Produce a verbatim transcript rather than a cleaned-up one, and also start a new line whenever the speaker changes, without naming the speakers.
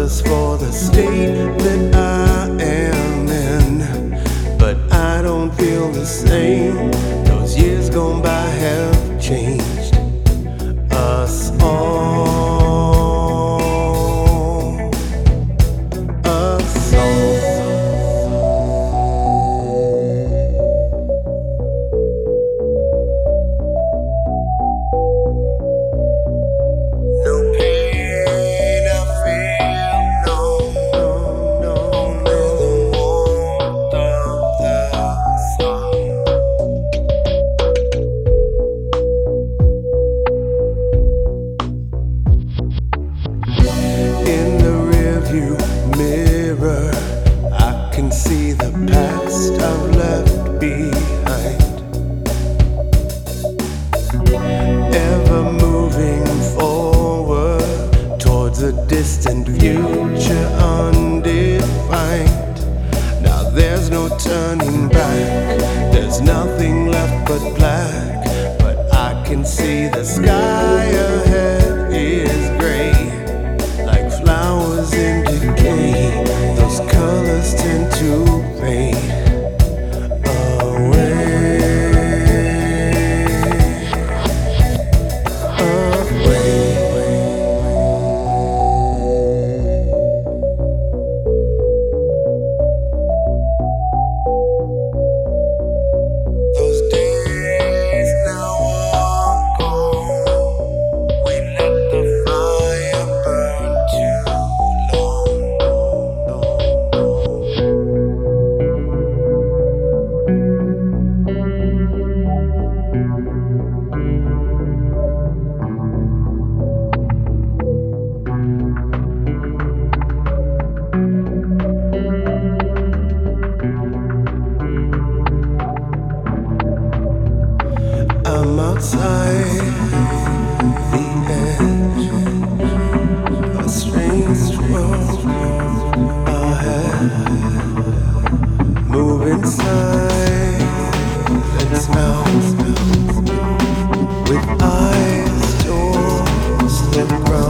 colors for the state that I am in, but I don't feel the same. Those years gone by have changed us all. Us all. Mirror, I can see the past I've left behind. Ever moving forward towards a distant future undefined. Now there's no turning back, there's nothing left but black. But I can see the sky ahead is gray, like flowers in decay. Those colors tend to fade away, away. Those days now are gone. We let the fire burn too long. I'm outside the edge, a strange world ahead. Move inside and smell, with eyes towards the ground.